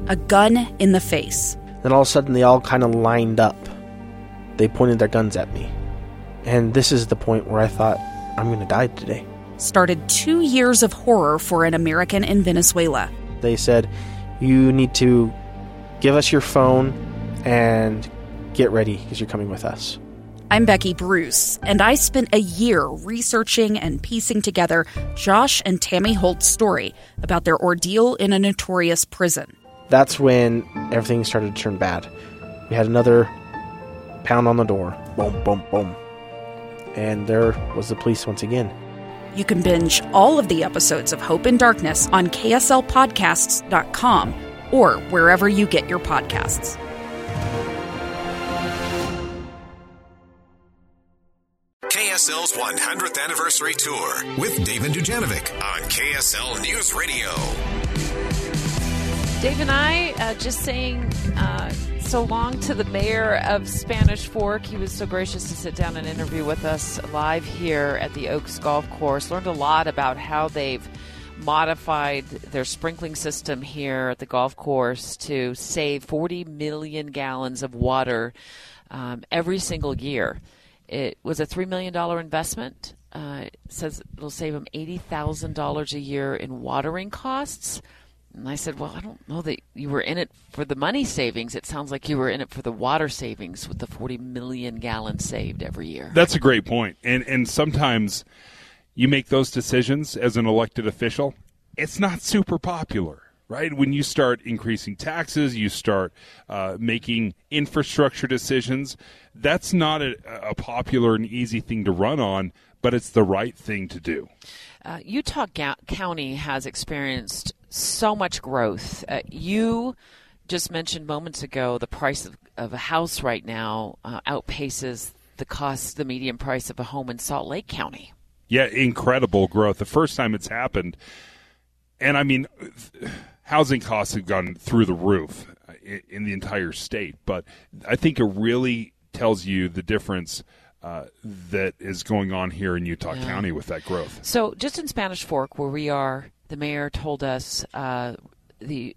a gun in the face. Then all of a sudden they all kind of lined up. They pointed their guns at me. And this is the point where I thought, I'm going to die today. Started 2 years of horror for an American in Venezuela. They said, you need to give us your phone and get ready because you're coming with us. I'm Becky Bruce, and I spent a year researching and piecing together Josh and Tammy Holt's story about their ordeal in a notorious prison. That's when everything started to turn bad. We had another pound on the door. Boom, boom, boom. And there was the police once again. You can binge all of the episodes of Hope in Darkness on KSLpodcasts.com or wherever you get your podcasts. KSL's 100th anniversary tour with Dave and Dujanovic on KSL News Radio. Dave and I just saying so long to the mayor of Spanish Fork. He was so gracious to sit down and interview with us live here at the Oaks Golf Course. Learned a lot about how they've modified their sprinkling system here at the golf course to save 40 million gallons of water every single year. It was a $3 million investment. It says it'll save them $80,000 a year in watering costs. And I said, well, I don't know that you were in it for the money savings. It sounds like you were in it for the water savings with the 40 million gallons saved every year. That's a great point. And sometimes you make those decisions as an elected official. It's not super popular, right? When you start increasing taxes, you start making infrastructure decisions. That's not a popular and easy thing to run on, but it's the right thing to do. Utah County has experienced so much growth. You just mentioned moments ago the price of a house right now outpaces the median price of a home in Salt Lake County. Yeah, incredible growth. The first time it's happened. And, I mean, housing costs have gone through the roof in the entire state. But I think it really tells you the difference that is going on here in Utah County with that growth. So just in Spanish Fork, where we are, the mayor told us the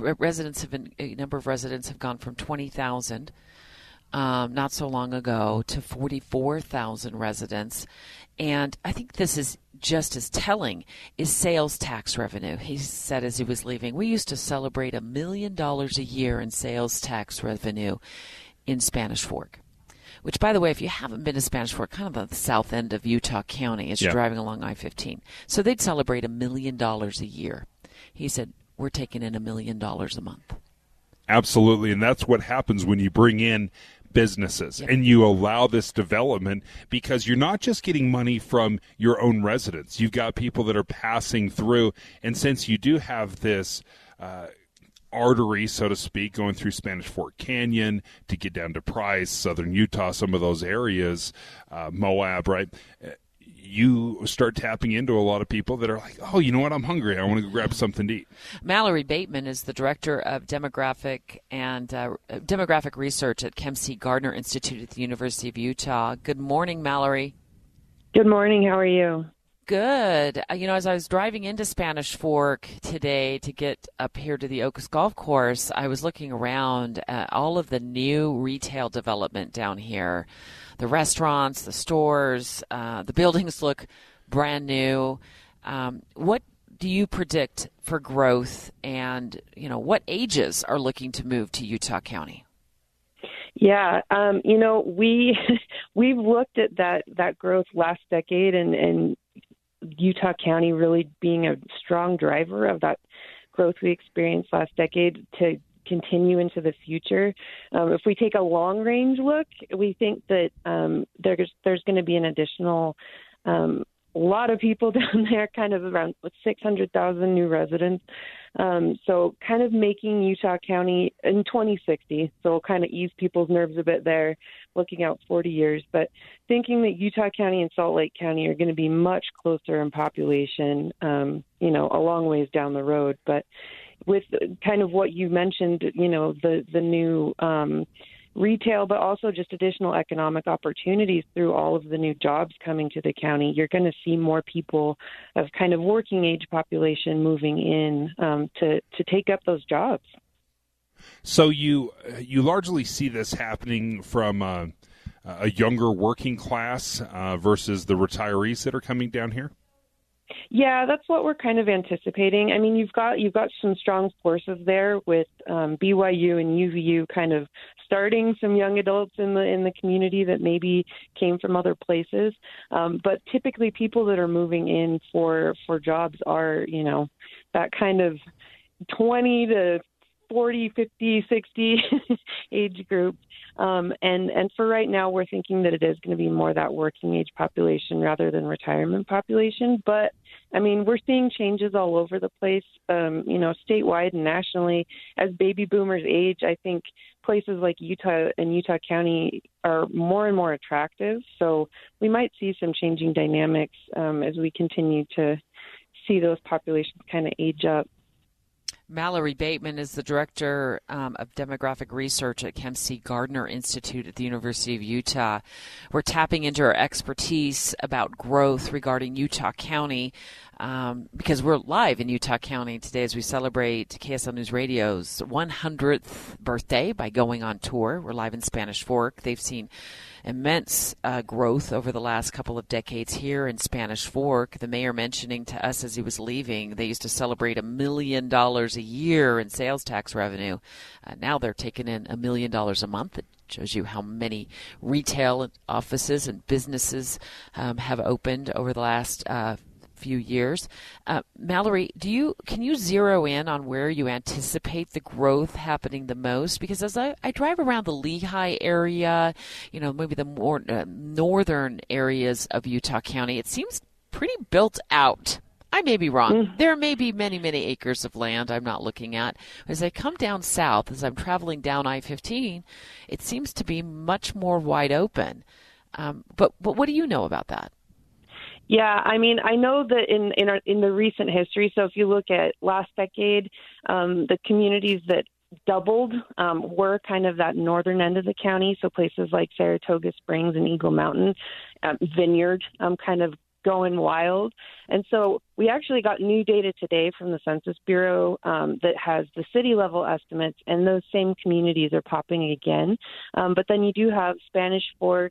number of residents have gone from 20,000 not so long ago to 44,000 residents. And I think this is just as telling is sales tax revenue. He said as he was leaving, we used to celebrate $1 million a year in sales tax revenue in Spanish Fork. Which, by the way, if you haven't been to Spanish Fork, kind of the south end of Utah County as you're driving along I-15. So they'd celebrate $1 million a year. He said, we're taking in $1 million a month. Absolutely, and that's what happens when you bring in businesses and you allow this development, because you're not just getting money from your own residents. You've got people that are passing through, and since you do have this artery, so to speak, going through Spanish Fork Canyon to get down to Price, southern Utah, some of those areas, Moab, right? You start tapping into a lot of people that are like, oh, you know what, I'm hungry. I want to go grab something to eat. Mallory Bateman is the director of demographic research at Kem C. Gardner Institute at the University of Utah. Good morning, Mallory. Good morning. How are you? Good. As I was driving into Spanish Fork today to get up here to the Oaks Golf Course, I was looking around at all of the new retail development down here. The restaurants, the stores, the buildings look brand new. What do you predict for growth, and, what ages are looking to move to Utah County? Yeah, we've looked at that growth last decade, and Utah County really being a strong driver of that growth we experienced last decade to continue into the future. If we take a long-range look, we think that there's going to be an additional lot of people down there, kind of around 600,000 new residents. So kind of making Utah County in 2060, so kind of ease people's nerves a bit there, looking out 40 years. But thinking that Utah County and Salt Lake County are going to be much closer in population, a long ways down the road. But with kind of what you mentioned, the new retail, but also just additional economic opportunities through all of the new jobs coming to the county, you're going to see more people of kind of working age population moving in to take up those jobs. So you largely see this happening from a younger working class versus the retirees that are coming down here? Yeah, that's what we're kind of anticipating. I mean, you've got some strong forces there with BYU and UVU kind of starting some young adults in the community that maybe came from other places. But typically, people that are moving in for jobs are, that kind of 20 to 40, 50, 60 age group. And for right now, we're thinking that it is going to be more that working age population rather than retirement population. But, I mean, we're seeing changes all over the place, statewide and nationally. As baby boomers age, I think places like Utah and Utah County are more and more attractive. So we might see some changing dynamics as we continue to see those populations kind of age up. Mallory Bateman is the Director of Demographic Research at Kempf C. Gardner Institute at the University of Utah. We're tapping into her expertise about growth regarding Utah County because we're live in Utah County today as we celebrate KSL News Radio's 100th birthday by going on tour. We're live in Spanish Fork. They've seen immense growth over the last couple of decades here in Spanish Fork. The mayor mentioning to us as he was leaving, they used to celebrate $1 million a year in sales tax revenue. Now they're taking in $1 million a month. It shows you how many retail offices and businesses have opened over the last few years. Mallory, can you zero in on where you anticipate the growth happening the most? Because as I drive around the Lehi area, maybe the more northern areas of Utah County, it seems pretty built out. I may be wrong. There may be many, many acres of land I'm not looking at. As I come down south, as I'm traveling down I-15, it seems to be much more wide open. But what do you know about that? Yeah, I mean, I know that in the recent history, so if you look at last decade, the communities that doubled were kind of that northern end of the county, so places like Saratoga Springs and Eagle Mountain, Vineyard, kind of going wild. And so we actually got new data today from the Census Bureau that has the city level estimates, and those same communities are popping again. But then you do have Spanish Fork,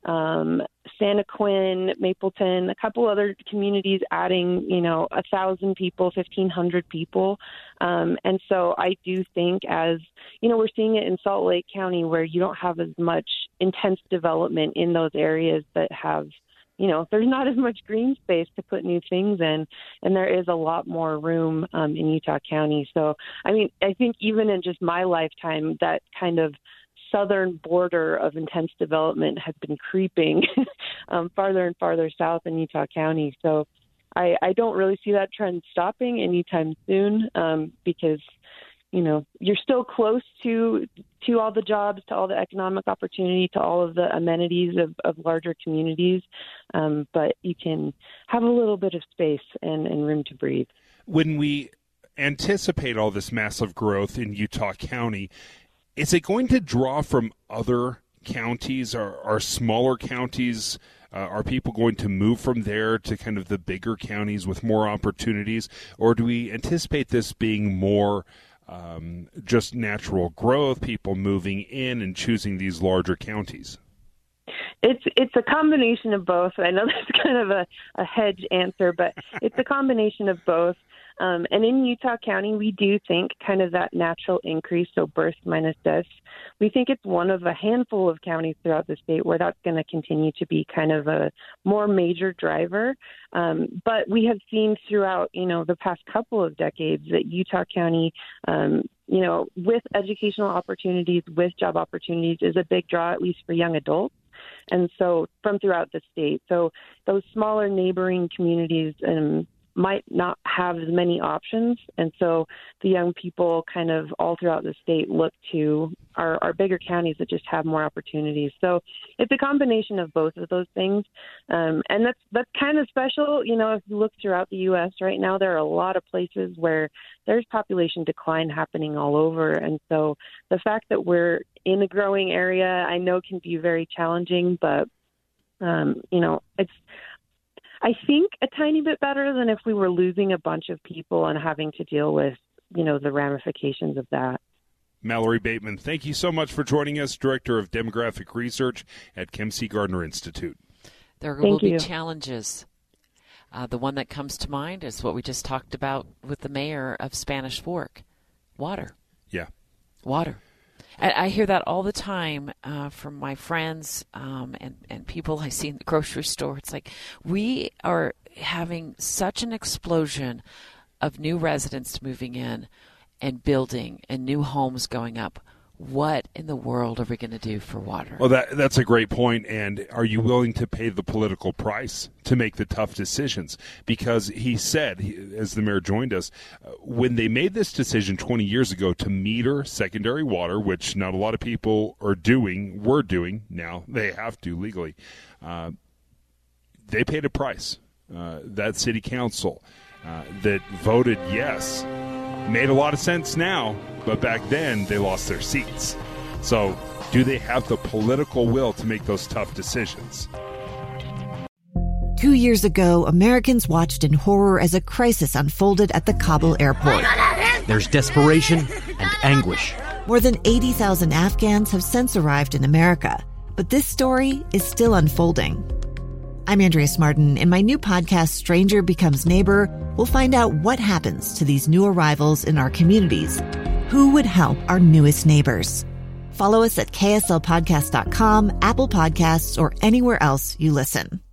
Santa Quinn, Mapleton, a couple other communities adding, 1,000 people, 1,500 people. And so I do think we're seeing it in Salt Lake County where you don't have as much intense development in those areas that have, there's not as much green space to put new things in, and there is a lot more room in Utah County. So, I mean, I think even in just my lifetime, that kind of southern border of intense development has been creeping farther and farther south in Utah County. So I don't really see that trend stopping anytime soon because, you're still close to all the jobs, to all the economic opportunity, to all of the amenities of larger communities. But you can have a little bit of space and room to breathe. When we anticipate all this massive growth in Utah County, is it going to draw from other counties? Are smaller counties, are people going to move from there to kind of the bigger counties with more opportunities? Or do we anticipate this being more just natural growth, people moving in and choosing these larger counties? It's a combination of both. I know that's kind of a hedge answer, but it's a combination of both. And in Utah County, we do think kind of that natural increase, so births minus deaths, we think it's one of a handful of counties throughout the state where that's going to continue to be kind of a more major driver. But we have seen throughout, the past couple of decades that Utah County, with educational opportunities, with job opportunities, is a big draw, at least for young adults. And so from throughout the state. So those smaller neighboring communities might not have as many options. And so the young people kind of all throughout the state look to our bigger counties that just have more opportunities. So it's a combination of both of those things. And that's kind of special. If you look throughout the U.S. right now, there are a lot of places where there's population decline happening all over. And so the fact that we're in a growing area, I know can be very challenging, but, it's, I think, a tiny bit better than if we were losing a bunch of people and having to deal with, the ramifications of that. Mallory Bateman, thank you so much for joining us, Director of Demographic Research at Kempsey Gardner Institute. There will be challenges. The one that comes to mind is what we just talked about with the mayor of Spanish Fork, water. Yeah. Water. And I hear that all the time from my friends and people I see in the grocery store. It's like we are having such an explosion of new residents moving in and building and new homes going up. What in the world are we going to do for water? Well, that's a great point. And are you willing to pay the political price to make the tough decisions? Because he said, as the mayor joined us, when they made this decision 20 years ago to meter secondary water, which not a lot of people were doing, now they have to legally, they paid a price. That city council that voted yes made a lot of sense now, but back then they lost their seats. So do they have the political will to make those tough decisions? 2 years ago, Americans watched in horror as a crisis unfolded at the Kabul airport. There's desperation and anguish. More than 80,000 Afghans have since arrived in America, but this story is still unfolding. I'm Andrea Smartin. In my new podcast, Stranger Becomes Neighbor, we'll find out what happens to these new arrivals in our communities. Who would help our newest neighbors? Follow us at kslpodcast.com, Apple Podcasts, or anywhere else you listen.